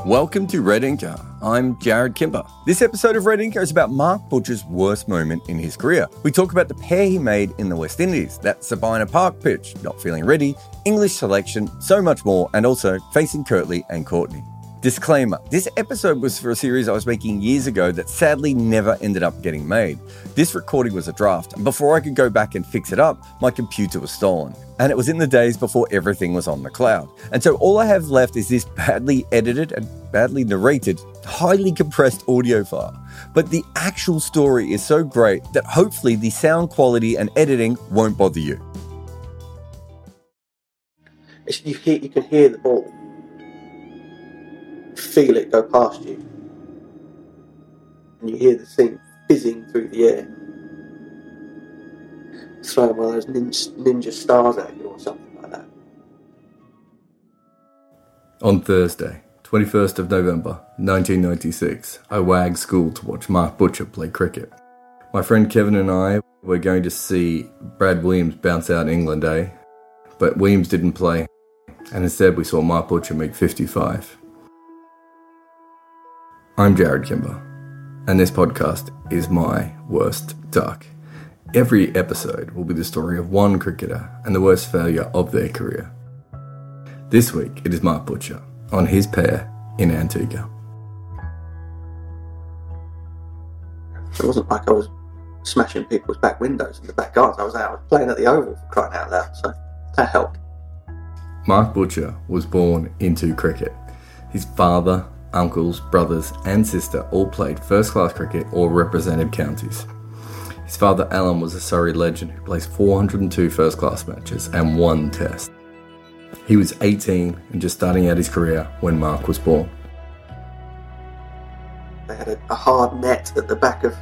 Welcome to Red Inker. I'm Jared Kimber. This episode of Red Inker is about Mark Butcher's worst moment in his career. We talk about the pair he made in the West Indies, that Sabina Park pitch, not feeling ready, English selection, so much more, and also facing Kirtley and Courtney. Disclaimer, this episode was for a series I was making years ago that sadly never ended up getting made. This recording was a draft, and before I could go back and fix it up, my computer was stolen. And it was in the days before everything was on the cloud. And so all I have left is this badly edited and badly narrated, highly compressed audio file. But the actual story is so great that hopefully the sound quality and editing won't bother you. You can hear the ball. Feel it go past you, and you hear the thing fizzing through the air, throwing one of those ninja stars at you or something like that. On Thursday, 21st of November, 1996, I wagged school to watch Mark Butcher play cricket. My friend Kevin and I were going to see Brad Williams bounce out England Day, but Williams didn't play, and instead we saw Mark Butcher make 55. I'm Jared Kimber, and this podcast is my worst duck. Every episode will be the story of one cricketer and the worst failure of their career. This week it is Mark Butcher on his pair in Antigua. It wasn't like I was smashing people's back windows in the back gardens. I was playing at the Oval for crying out loud, so that helped. Mark Butcher was born into cricket. His father, uncles, brothers and sister all played first-class cricket or represented counties. His father Alan was a Surrey legend who placed 402 first-class matches and 1 test. He was 18 and just starting out his career when Mark was born. They had a hard net at the back of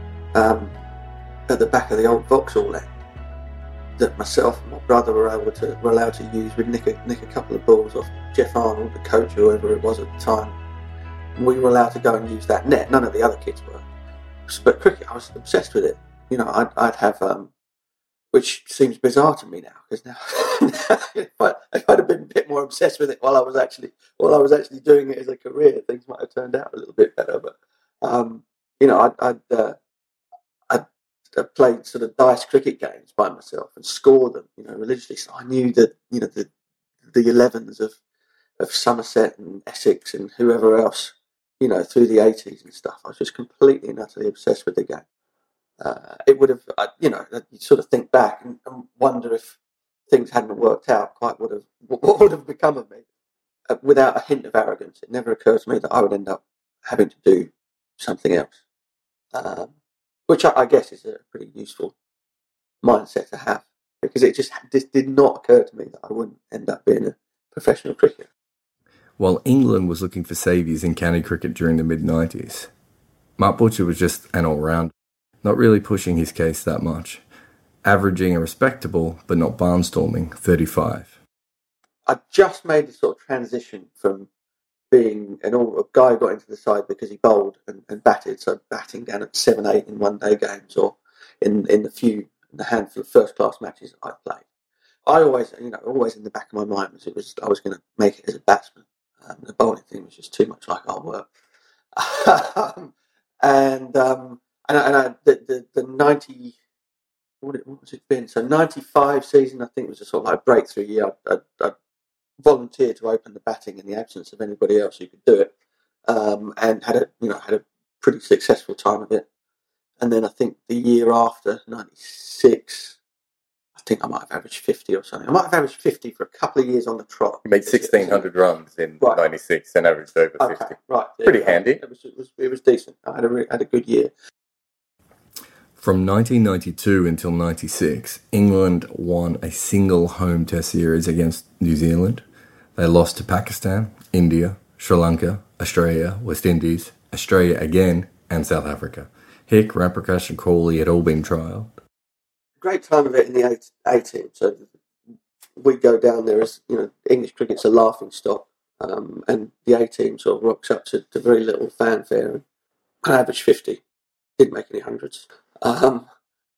the old Vauxhall end that myself and my brother were allowed to use. We'd nick a couple of balls off Jeff Arnold, the coach, whoever it was at the time. We were allowed to go and use that net. None of the other kids were. But cricket, I was obsessed with it. You know, I'd have, which seems bizarre to me now, because now if I'd have been a bit more obsessed with it while I was actually doing it as a career, things might have turned out a little bit better. But you know, I'd played sort of dice cricket games by myself and scored them, you know, religiously. So I knew that, you know, the 11s of Somerset and Essex and whoever else, you know, through the 80s and stuff. I was just completely and utterly obsessed with the game. It would have, you know, you sort of think back and wonder if things hadn't worked out, what would have become of me. Without a hint of arrogance, it never occurred to me that I would end up having to do something else, which I guess is a pretty useful mindset to have, because it just did not occur to me that I wouldn't end up being a professional cricketer. While England was looking for saviours in county cricket during the mid-90s, Mark Butcher was just an all-rounder, not really pushing his case that much, averaging a respectable, but not barnstorming, 35. I just made the sort of transition from being a guy who got into the side because he bowled and batted, so batting down at 7-8 in one-day games, or in the handful of first-class matches I played. I always in the back of my mind I was going to make it as a batsman. The bowling thing was just too much like our work. The 90, what was it been? So 95 season, I think, was a sort of like breakthrough year. I volunteered to open the batting in the absence of anybody else who could do it, and had a pretty successful time of it. And then I think the year after, 96. I think I might have averaged 50 or something. I might have averaged 50 for a couple of years on the trot. You made 1,600 runs in 96 and averaged over 50. Okay, right. Pretty handy. It was decent. I had a good year. From 1992 until 96, England won a single home test series against New Zealand. They lost to Pakistan, India, Sri Lanka, Australia, West Indies, Australia again, and South Africa. Hick, Ramprakash and Crawley had all been trialled. Great time of it in the A team. So we go down there as, you know, English cricket's a laughing stock, and the A team sort of rocks up to very little fanfare. I averaged 50, didn't make any hundreds. At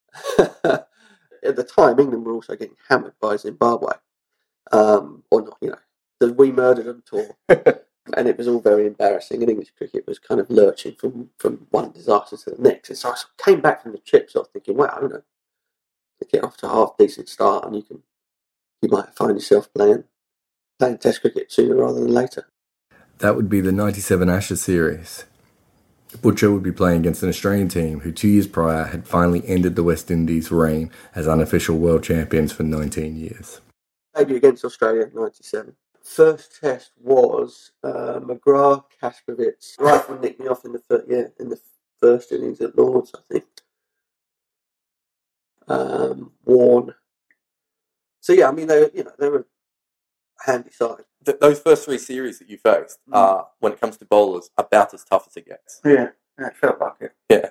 the time, England were also getting hammered by Zimbabwe, or not, you know, the We Murdered Them tour. And it was all very embarrassing, and English cricket was kind of lurching from one disaster to the next. And so I came back from the trip sort of thinking, wow, to get off to a half decent start, and you might find yourself playing Test cricket sooner rather than later. That would be the 97 Ashes series. Butcher would be playing against an Australian team who 2 years prior had finally ended the West Indies' reign as unofficial world champions for 19 years. Maybe against Australia, 97. First test was McGrath, Kaskovitz. Rifle nicked me off in the first innings at Lords, I think. Warne. So yeah, I mean they were handy side. Those first three series that you faced are, when it comes to bowlers, about as tough as it gets. Yeah, it felt like it. Yeah.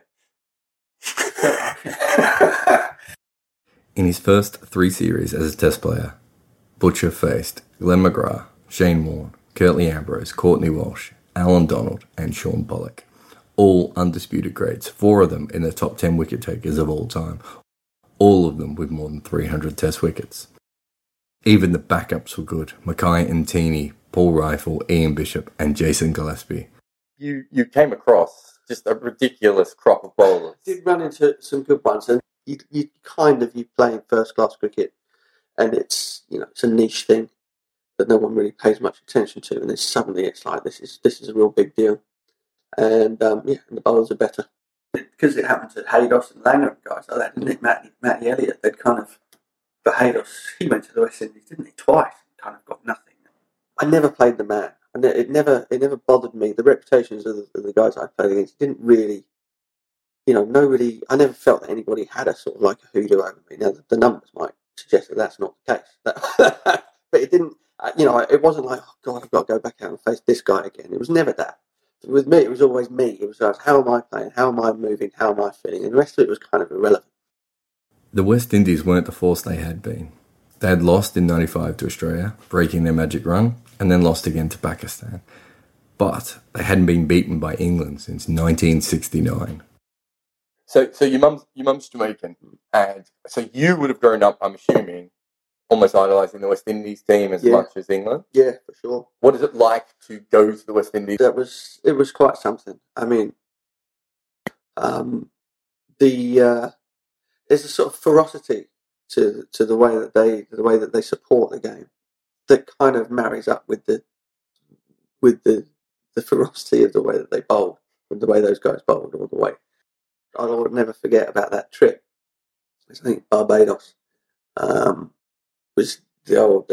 In his first 3 series as a Test player, Butcher faced Glenn McGrath, Shane Warne, Curtly Ambrose, Courtney Walsh, Alan Donald and Shaun Pollock. All undisputed greats, 4 of them in the top 10 wicket takers of all time. All of them with more than 300 Test wickets. Even the backups were good. Mackay Ntini, Paul Rifle, Ian Bishop and Jason Gillespie. You came across just a ridiculous crop of bowlers. Did run into some good ones, and you playing first class cricket, and it's a niche thing that no one really pays much attention to, and then suddenly it's like this is a real big deal, and and the bowlers are better because it happened to Haydos and Langer and guys like that, didn't it? Matty Elliott, they'd kind of, but Haydos, he went to the West Indies, didn't he? Twice, kind of got nothing. I never played the man. It never bothered me. The reputations of the guys I played against didn't really, nobody. I never felt that anybody had a sort of like a hoodoo over me. Now the numbers might suggest that that's not the case, but it didn't. It wasn't like, oh God, I've got to go back out and face this guy again. It was never that. With me, it was always me. It was like, how am I playing? How am I moving? How am I feeling? And the rest of it was kind of irrelevant. The West Indies weren't the force they had been. They had lost in 95 to Australia, breaking their magic run, and then lost again to Pakistan. But they hadn't been beaten by England since 1969. So your mum's Jamaican, and so you would have grown up, I'm assuming, almost idolising the West Indies team as much as England. Yeah, for sure. What is it like to go to the West Indies? It was quite something. I mean, there's a sort of ferocity to the way that they support the game that kind of marries up with the ferocity of the way that they bowl, with the way those guys bowled all the way. I will never forget about that trip. I think Barbados was the old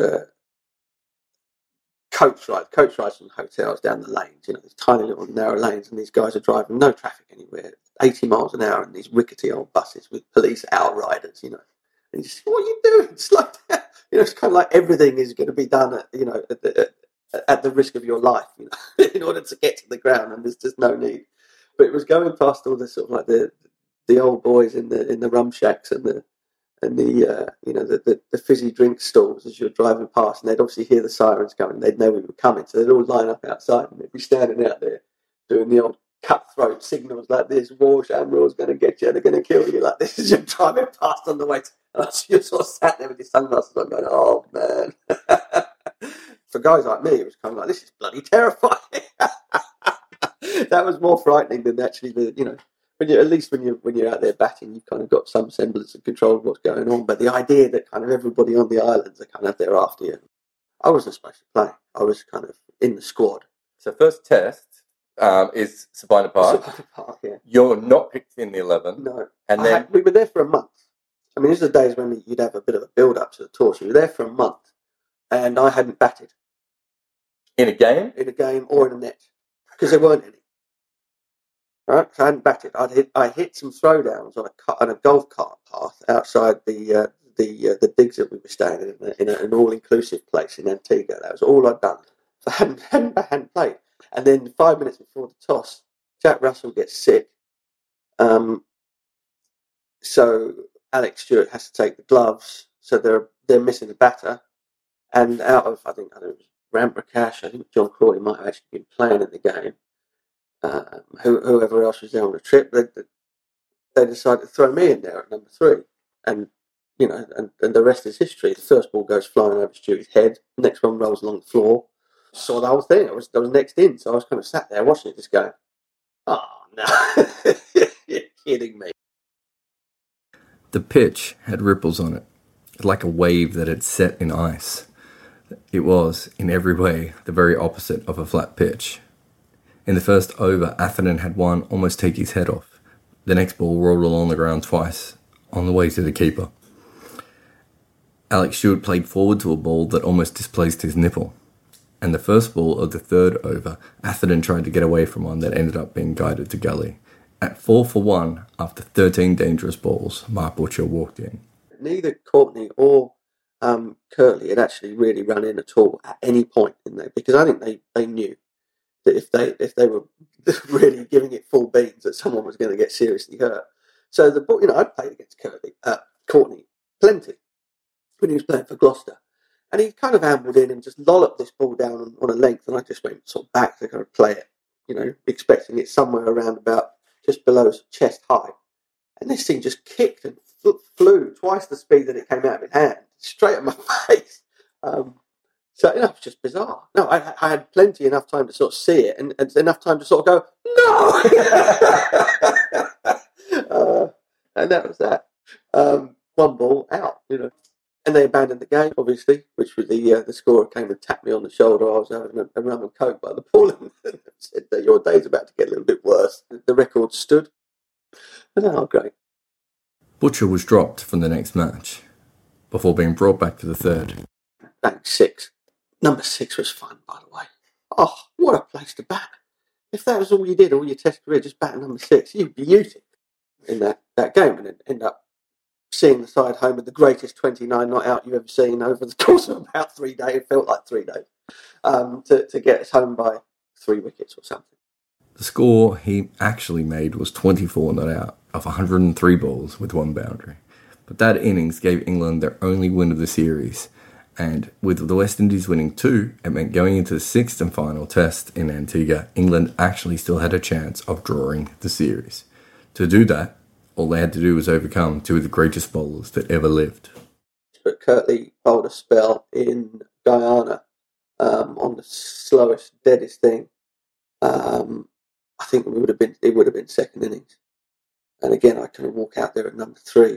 coach rides from hotels down the lanes, these tiny little narrow lanes, and these guys are driving no traffic anywhere, 80 miles an hour in these rickety old buses with police outriders, and you just, what are you doing? Slow down. It's kind of like everything is going to be done at the risk of your life, in order to get to the ground, and there's just no need. But it was going past all the sort of like the old boys in the rum shacks and the fizzy drink stalls as you're driving past, and they'd obviously hear the sirens coming. They'd know we were coming, so they'd all line up outside, and they'd be standing out there doing the old cutthroat signals like this: "Walsh, Ambrose going to get you. They're going to kill you." Like this as you're driving past on the way. And you're sort of sat there with your sunglasses on, going, "Oh man." For guys like me, it was kind of like, this is bloody terrifying. That was more frightening than actually when you're out there batting, you've kind of got some semblance of control of what's going on. But the idea that kind of everybody on the islands are kind of there after you. I wasn't supposed to play. I was kind of in the squad. So first test is Sabina Park. Sabina Park, yeah. You're not picked in the 11. No. And then we were there for a month. I mean, these are the days when you'd have a bit of a build-up to the tour. So we were there for a month, and I hadn't batted. In a game? In a game or in a net, because there weren't any. Right, so I hadn't batted. I hit some throwdowns on a golf cart path outside the digs that we were staying in an all-inclusive place in Antigua. That was all I'd done. So I hadn't played. And then 5 minutes before the toss, Jack Russell gets sick. So Alex Stewart has to take the gloves. So they're missing a batter. And out of, I think it was Ram Prakash, I think John Crawley might have actually been playing in the game. Whoever else was there on the trip, they decided to throw me in there at number 3. And the rest is history. The first ball goes flying over Stewie's head. The next one rolls along the floor. saw the whole thing. I was next in, so I was kind of sat there watching it, just going, "Oh no, you're kidding me." The pitch had ripples on it, like a wave that had set in ice. It was, in every way, the very opposite of a flat pitch. In the first over, Atherton had one almost take his head off. The next ball rolled along the ground twice, on the way to the keeper. Alex Stewart played forward to a ball that almost displaced his nipple. And the first ball of the third over, Atherton tried to get away from one that ended up being guided to gully. At 4 for 1, after 13 dangerous balls, Mark Butcher walked in. Neither Courtney or Kirtley had actually really run in at all at any point in there, because I think they knew that if they were really giving it full beans, that someone was going to get seriously hurt. So I'd played against Courtney plenty when he was playing for Gloucester, and he kind of ambled in and just lolloped this ball down on a length, and I just went sort of back to kind of play it, expecting it somewhere around about just below chest height, and this thing just kicked and flew twice the speed that it came out of his hand, straight at my face. So it was just bizarre. No, I had enough time to sort of see it, and enough time to sort of go, no! And that was that. One ball out, And they abandoned the game, obviously, which was the scorer came and tapped me on the shoulder. I was having a rum and coke by the pool and said that your day's about to get a little bit worse. The record stood. And great. Butcher was dropped from the next match, before being brought back to the third. Bank 6. Number 6 was fun, by the way. Oh, what a place to bat. If that was all you did, all your test career, just bat number 6, you'd be beauty in that game, and end up seeing the side home with the greatest 29 not out you've ever seen over the course of about 3 days. It felt like 3 days. To get us home by 3 wickets or something. The score he actually made was 24 not out of 103 balls with 1 boundary. But that innings gave England their only win of the series. And with the West Indies winning 2, it meant going into the 6th and final test in Antigua, England actually still had a chance of drawing the series. To do that, all they had to do was overcome 2 of the greatest bowlers that ever lived. But Kirtley bowled a spell in Guyana on the slowest, deadest thing. I think it would have been second innings. And again, I kind of walk out there at number 3,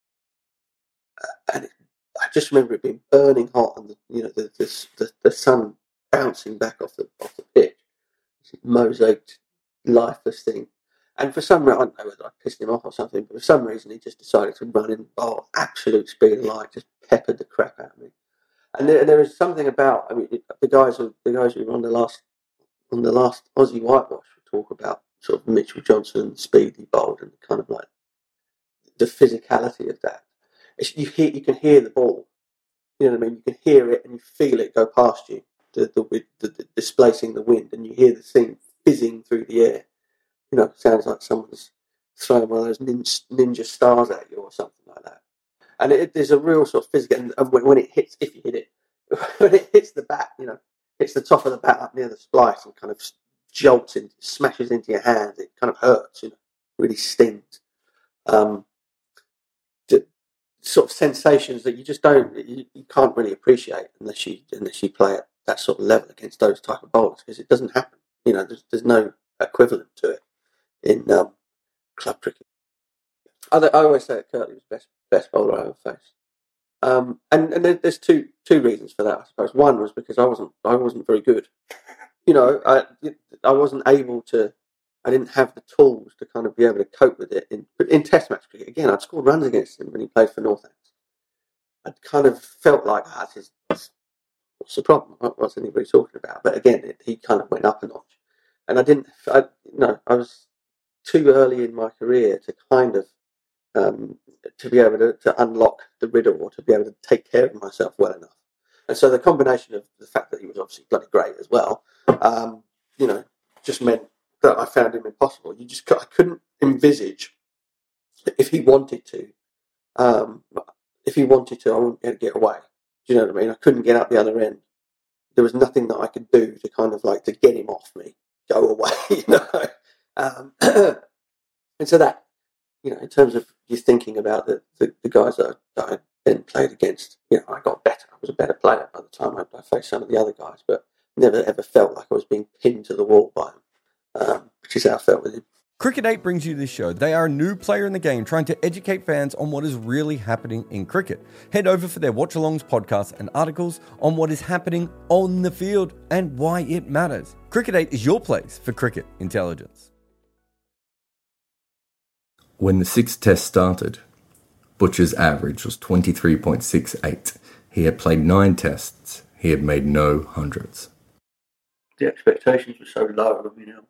and I just remember it being burning hot, and the sun bouncing back off the pitch, this mosaic, lifeless thing. And for some reason, I don't know whether I pissed him off or something, but for some reason he just decided to run in and bowl absolute speed of light, just peppered the crap out of me. And there is something about, the guys who were on the last Aussie whitewash would talk about sort of Mitchell Johnson and the speed he bowled, and kind of like the physicality of that. You can hear the ball. You know what I mean? You can hear it and you feel it go past you, the displacing the wind, and you hear the thing fizzing through the air. It sounds like someone's throwing one of those ninja stars at you or something like that. And there's a real sort of physical, and when it hits, if you hit it, when it hits the bat, hits the top of the bat up near the splice and kind of jolts and smashes into your hands, it kind of hurts, really stings. Sort of sensations that you just you can't really appreciate unless you play at that sort of level against those type of bowlers, because it doesn't happen. There's no equivalent to it in club cricket. I always say that Kirtley was best bowler I ever faced. And there's two reasons for that, I suppose. One was because I wasn't very good. I wasn't able to. I didn't have the tools to kind of be able to cope with it in Test match cricket. Again, I'd scored runs against him when he played for Northants. I'd kind of felt like, what's the problem? What's anybody talking about? But again, he kind of went up a notch, and I was too early in my career to kind of to be able to unlock the riddle, or to be able to take care of myself well enough. And so the combination of the fact that he was obviously bloody great as well, just meant that I found him impossible. I couldn't envisage if he wanted to, I wouldn't be able to get away. Do you know what I mean? I couldn't get up the other end. There was nothing that I could do to kind of like to get him off me, go away, and so that, in terms of you thinking about the guys that I then played against, I got better. I was a better player by the time I faced some of the other guys, but never ever felt like I was being pinned to the wall by him, which is how I felt with him. Cricket8 brings you this show. They are a new player in the game trying to educate fans on what is really happening in cricket. Head over for their watch-alongs, podcasts and articles on what is happening on the field and why it matters. Cricket8 is your place for cricket intelligence. When the sixth test started, Butcher's average was 23.68. He had played 9 tests. He had made no hundreds. The expectations were so low,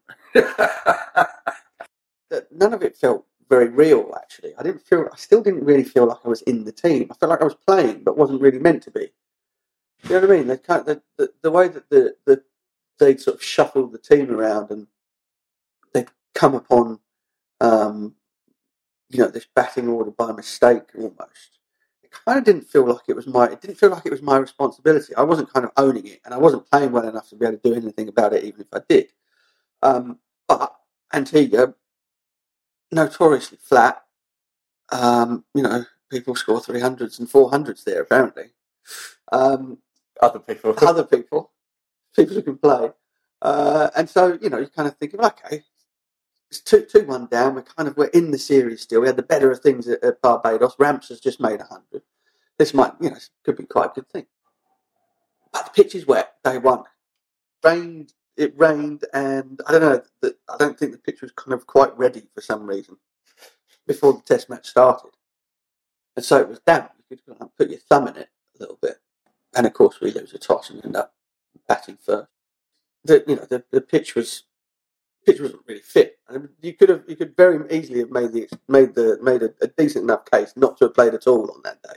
that none of it felt very real, actually. I still didn't really feel like I was in the team. I felt like I was playing, but wasn't really meant to be. You know what I mean? The way that they'd sort of shuffled the team around and they'd come upon, this batting order by mistake almost. It kind of didn't feel like it was my responsibility. I wasn't kind of owning it, and I wasn't playing well enough to be able to do anything about it, even if I did. But Antigua, notoriously flat. People score 300s and 400s there, apparently. Other people who can play. And so, you're kind of thinking, okay, it's 2-1 down. We're in the series still. We had the better of things at Barbados. Ramps has just made 100. This could be quite a good thing. But the pitch is wet, day one. It rained, and I don't know. I don't think the pitch was kind of quite ready for some reason before the test match started, and so it was damp. You could put your thumb in it a little bit, and of course we lose a toss and end up batting first. The pitch wasn't really fit. I mean, you could very easily have made a decent enough case not to have played at all on that day.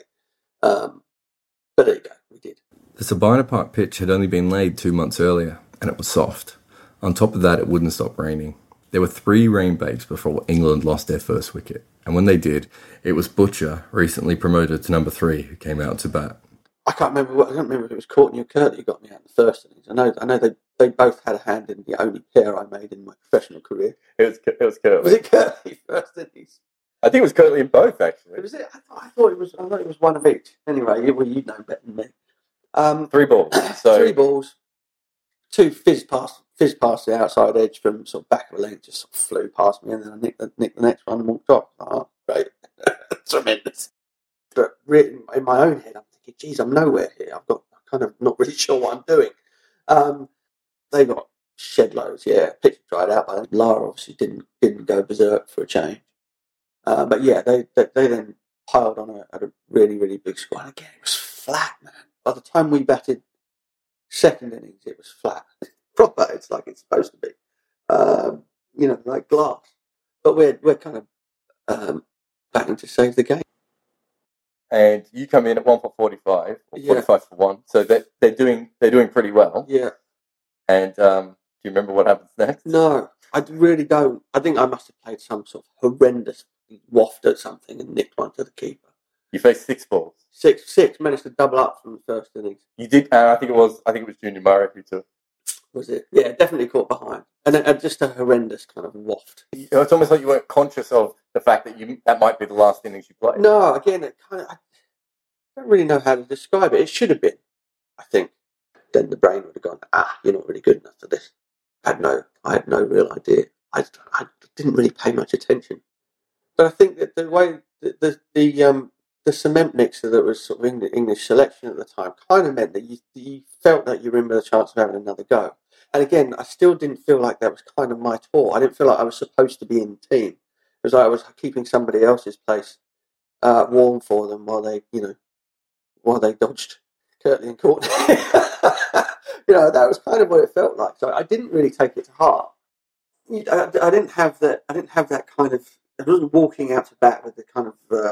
But there you go, we did. The Sabina Park pitch had only been laid 2 months earlier, and it was soft. On top of that, it wouldn't stop raining. There were 3 rain breaks before England lost their first wicket, and when they did, it was Butcher, recently promoted to number 3, who came out to bat. I can't remember if it was Courtney or Curtly who got me out in the first innings. I know they both had a hand in the only pair I made in my professional career. It was Curtly. Was it Curtly first innings? I think it was Curtly in both, actually. Was it? I thought it was one of each. Anyway, you know better than me. 3 balls. So 3 balls. 2 fizz past the outside edge from sort of back of the length, just sort of flew past me, and then I nicked the next one and walked off. Oh, great. Tremendous. But in my own head, I'm thinking, geez, I'm nowhere here. I'm kind of not really sure what I'm doing. They got shed loads, yeah. Pitch dried out by then. Lara obviously didn't go berserk for a change. But yeah, they then piled on at a really, really big score. And again, it was flat, man. By the time we batted second innings, it was flat. Proper, it's like it's supposed to be. Like glass. But we're kind of batting to save the game. And you come in at 1 for 45, or 45 for 1. So they're doing pretty well. Yeah. And do you remember what happens next? No, I really don't. I think I must have played some sort of horrendous waft at something and nicked one to the keeper. You faced 6 balls. Six. Managed to double up from the first innings. You did. I think it was Junior Murray who took. Was it? Yeah, definitely caught behind, and then just a horrendous kind of waft. It's almost like you weren't conscious of the fact that that might be the last innings you played. No, again, I don't really know how to describe it. It should have been, I think. Then the brain would have gone, you're not really good enough for this. I had no real idea. I didn't really pay much attention. But I think that the way the cement mixer that was sort of in the English selection at the time kind of meant that you felt that you were in with a chance of having another go. And again, I still didn't feel like that was kind of my tour. I didn't feel like I was supposed to be in the team. It was like I was keeping somebody else's place warm for them while they dodged Curtly and Courtney. That was kind of what it felt like. So I didn't really take it to heart. I didn't have that kind of. I wasn't walking out to bat with the kind of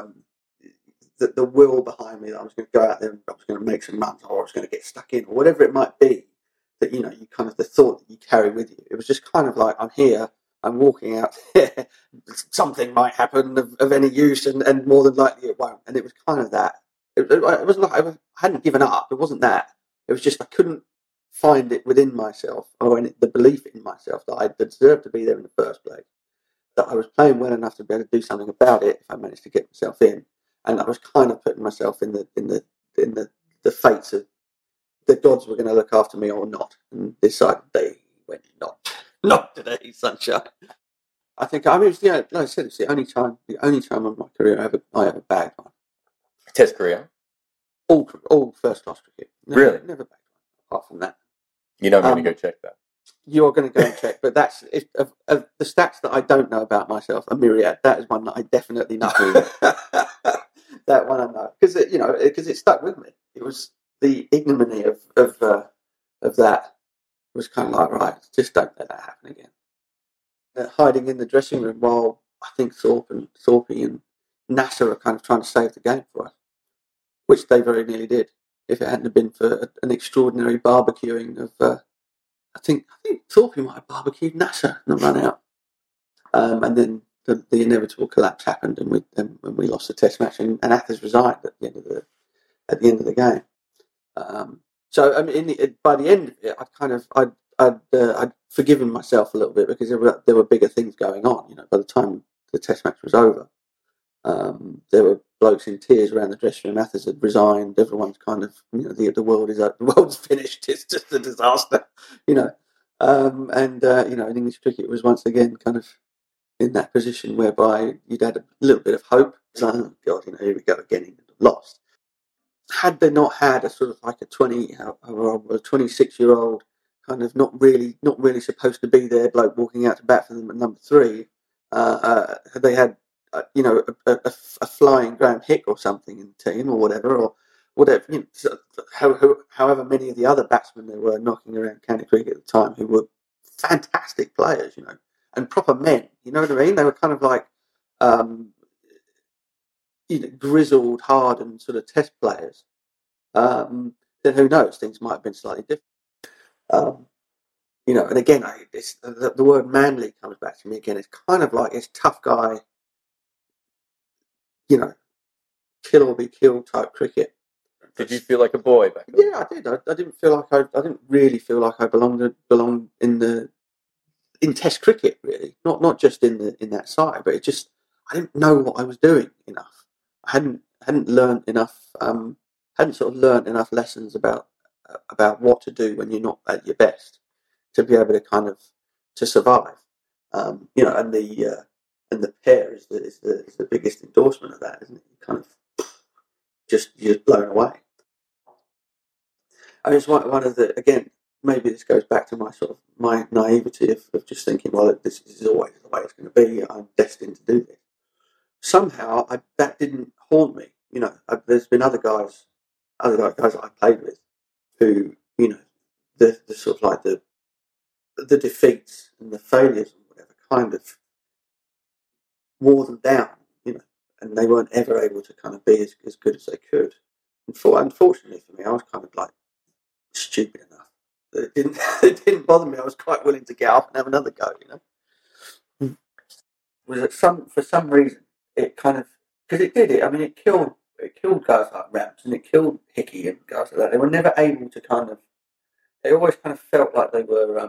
the will behind me that I was going to go out there and I was going to make some runs or I was going to get stuck in or whatever it might be. That you kind of the thought that you carry with you. It was just kind of like I'm here. I'm walking out there. Something might happen of any use, and more than likely it won't. And it was kind of that. It wasn't like I hadn't given up. It wasn't that. It was just I couldn't find it within myself or the belief in myself that I deserved to be there in the first place. That I was playing well enough to be able to do something about it if I managed to get myself in. And I was kind of putting myself in the fates of the gods were going to look after me or not, and decided they went not today, sunshine. I think like I said, it's the only time in my career I ever bagged one. Test career? All first class cricket. Really? Never bagged one. Apart from that, you know, I'm going to go check that. You are going to go and check, but that's of the stats that I don't know about myself. A myriad. That is one that I definitely know. That one I know because it stuck with me. It was the ignominy of that was kind of like, right, just don't let that happen again. Hiding in the dressing room while I think Thorpe and Nasser are kind of trying to save the game for us, which they very nearly did. If it hadn't been for an extraordinary barbecuing of, I think Thorpe might have barbecued Nasser and run out, and then the inevitable collapse happened, and we lost the Test match, and Athers resigned at the end of the game. So I mean, by the end of it, I'd forgiven myself a little bit because there were bigger things going on. You know, by the time the Test match was over, there were blokes in tears around the dressing room. Athers had resigned. Everyone's kind of, the world's finished. It's just a disaster. And English cricket was once again kind of in that position whereby you'd had a little bit of hope. It's like, oh God, here we go again, lost. Had they not had a sort of like a 26-year-old kind of not really supposed to be there bloke walking out to bat for them at number 3, had they had a flying Graham Hick or something in the team or whatever, however many of the other batsmen there were knocking around county cricket at the time who were fantastic players, and proper men, you know what I mean? They were kind of like grizzled, hardened sort of Test players. Then who knows? Things might have been slightly different. And again, the word manly comes back to me again. It's kind of like it's tough guy, kill or be killed type cricket. Did you feel like a boy back then? Yeah, I did. I didn't feel like I didn't really feel like I belonged in Test cricket, really. Not just in that side, but I didn't know what I was doing enough. I hadn't learned enough. Hadn't sort of learned enough lessons about what to do when you're not at your best to be able to kind of to survive. And the pair is the biggest endorsement of that, isn't it? You kind of you're blown away. I mean, it's one of the, again, maybe this goes back to my naivety of just thinking, well, this is always the way it's going to be. I'm destined to do this. Somehow, that didn't haunt me. There's been other guys that I played with who, the sort of like the defeats and the failures and whatever kind of wore them down, and they weren't ever able to kind of be as good as they could. And unfortunately for me, I was kind of like stupid enough that it didn't bother me. I was quite willing to get up and have another go, For some reason, it kind of, because it did it. I mean, it killed guys like Ramps and it killed Hickey and guys like that. They were never able to kind of. They always kind of felt like they were.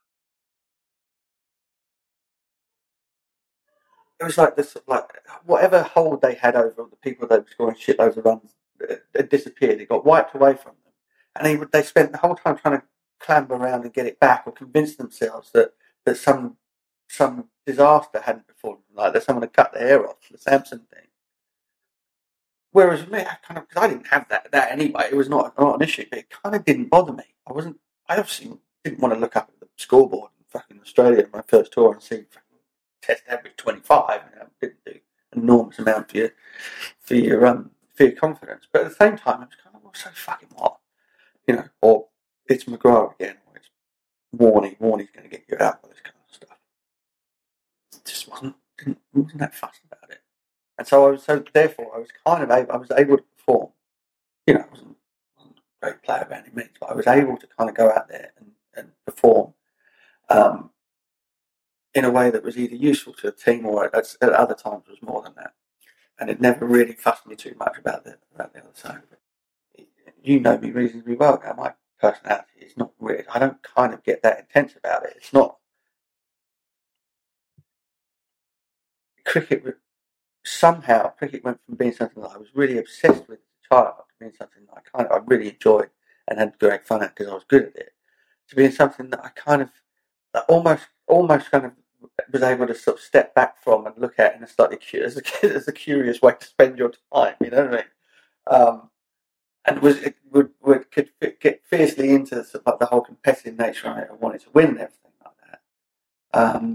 It was like this, like whatever hold they had over the people that were scoring shitloads of runs, it disappeared. It got wiped away from them, and they spent the whole time trying to clamber around and get it back, or convince themselves that some disaster hadn't befallen them, like that someone had cut their hair off, the Samson thing. Whereas me, because I didn't have that anyway. It was not an issue, but it kind of didn't bother me. I obviously didn't want to look up at the scoreboard in fucking Australia in my first tour and see Test average 25. Didn't do an enormous amount for your confidence. But at the same time, it was kind of, well, so fucking what, or it's McGrath again, or it's Warney's going to get you out with this kind of stuff. It just wasn't that fussed about it. And so therefore I was able to perform. I wasn't a great player by any means, but I was able to kind of go out there and perform in a way that was either useful to a team or at other times was more than that. And it never really fussed me too much about the other side of it. You know me reasonably well now. My personality is not really, I don't kind of get that intense about it. It's not. Cricket went from being something that I was really obsessed with as a child to being something that I really enjoyed and had great fun at because I was good at it, to being something that I kind of almost kind of was able to sort of step back from and look at in a slightly as a curious way to spend your time. You know what I mean? And could get fiercely into sort of like the whole competitive nature of it. I wanted to win and everything like that.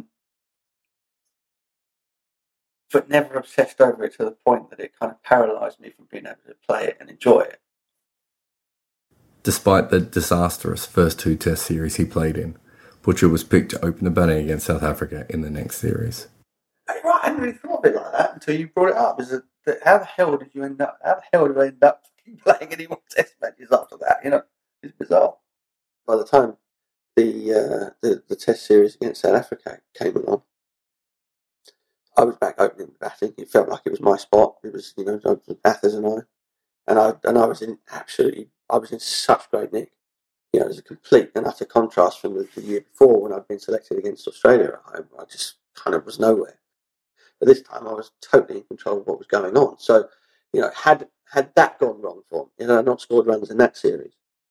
But never obsessed over it to the point that it kind of paralysed me from being able to play it and enjoy it. Despite the disastrous first 2 Test series he played in, Butcher was picked to open the batting against South Africa in the next series. Right, I hadn't really thought of it like that until you brought it up. How the hell did you end up? How the hell did I end up playing any more Test matches after that? You know, it's bizarre. By the time the Test series against South Africa came along, I was back opening the batting. It felt like it was my spot. It was, you know, Bathurst and I was in such great nick. You know, it was a complete and utter contrast from the year before when I'd been selected against Australia. I just kind of was nowhere. But this time I was totally in control of what was going on. So, you know, had that gone wrong for me, you know, I'd not scored runs in that series,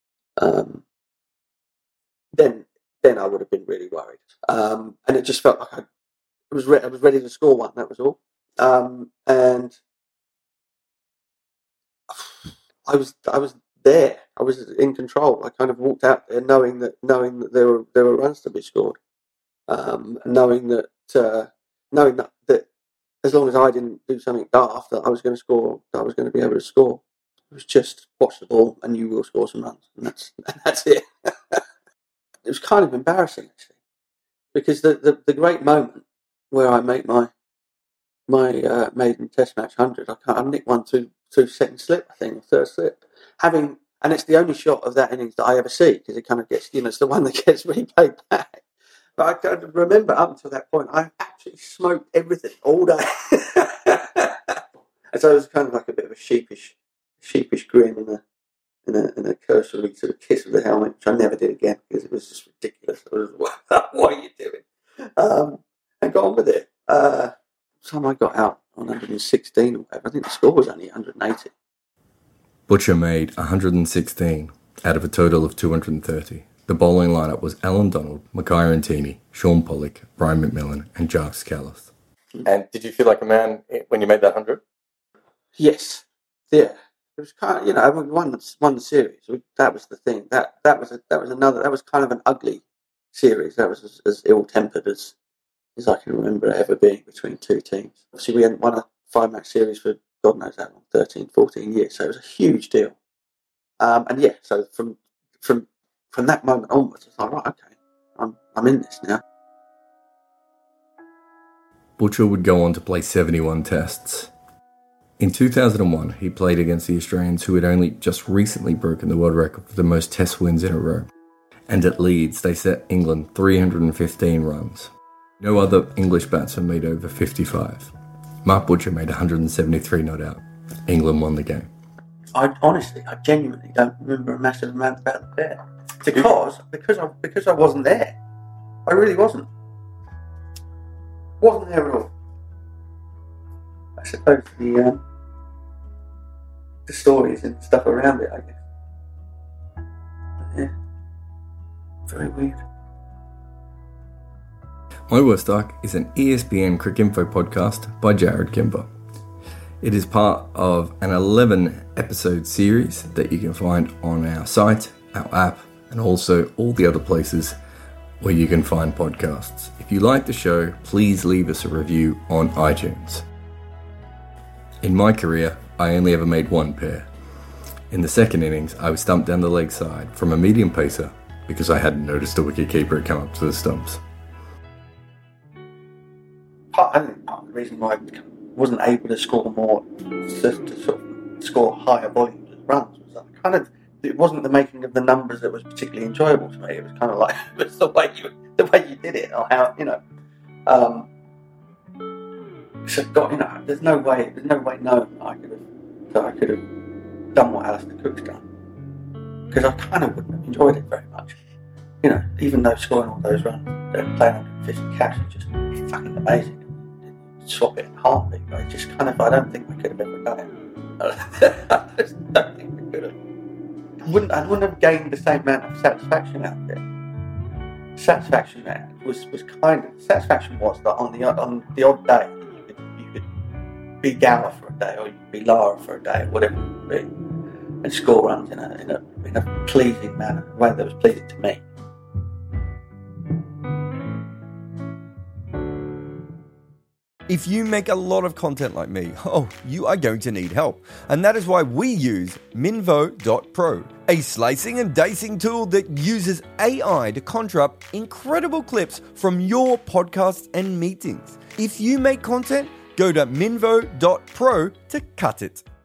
then I would have been really worried. And it just felt like I was ready to score one. That was all. And I was there. I was in control. I kind of walked out there knowing that there were runs to be scored, knowing that as long as I didn't do something daft, that I was going to score. That I was going to be able to score. It was just watch the ball and you will score some runs, and that's it. It was kind of embarrassing actually, because the great moment where I make my maiden Test match 100, I nicked one to second slip, I think, or third slip, and it's the only shot of that innings that I ever see, because it kind of gets, you know, it's the one that gets replayed back. But I can remember up until that point, I absolutely smoked everything all day. And so it was kind of like a bit of a sheepish grin and a cursory sort of kiss of the helmet, which I never did again because it was just ridiculous. I was like, what are you doing? And got on with it. Time I got out on 116 or whatever, I think the score was only 180. Butcher made 116 out of a total of 230. The bowling lineup was Alan Donald, Mackay Rantini, Sean Pollock, Brian McMillan, and Jacques Kallis. And did you feel like a man when you made that 100? Yes. Yeah. It was kind of, you know, we won the series. That was the thing. That was kind of an ugly series. That was as ill-tempered as I can remember it ever being between two teams. Obviously, we hadn't won a 5-match series for God knows how long, 13, 14 years. So it was a huge deal. And yeah, so from that moment onwards, I was like, right, okay, I'm in this now. Butcher would go on to play 71 tests. In 2001, he played against the Australians, who had only just recently broken the world record for the most test wins in a row. And at Leeds, they set England 315 runs. No other English batsman made over 55. Mark Butcher made 173 not out. England won the game. I genuinely don't remember a massive amount about the pair. Because I wasn't there. I really wasn't. Wasn't there at all. I suppose the stories and stuff around it, I guess. But yeah. Very weird. My Worst Arc is an ESPN Cricinfo podcast by Jared Kimber. It is part of an 11-episode series that you can find on our site, our app, and also all the other places where you can find podcasts. If you like the show, please leave us a review on iTunes. In my career, I only ever made one pair. In the second innings, I was stumped down the leg side from a medium pacer because I hadn't noticed a wicketkeeper had come up to the stumps. I think part of the reason why I wasn't able to score more, to sort of score higher volumes of runs, was that it wasn't the making of the numbers that was particularly enjoyable to me. It was kind of like it was the way you did it, or how, you know. So there's no way known that I could have done what Alistair Cook's done, because I kind of wouldn't have enjoyed it very much. You know, even though scoring all those runs, playing 150 caps is just fucking amazing. Swap it in a heartbeat, but I don't think I could have ever done it. I just don't think I could have. wouldn't have gained the same amount of satisfaction out of it. Satisfaction was that on the odd day you could be Gower for a day, or you could be Lara for a day, or whatever it would be, and score runs in a pleasing manner, a way that was pleasing to me. If you make a lot of content like me, you are going to need help. And that is why we use Minvo.pro, a slicing and dicing tool that uses AI to conjure up incredible clips from your podcasts and meetings. If you make content, go to Minvo.pro to cut it.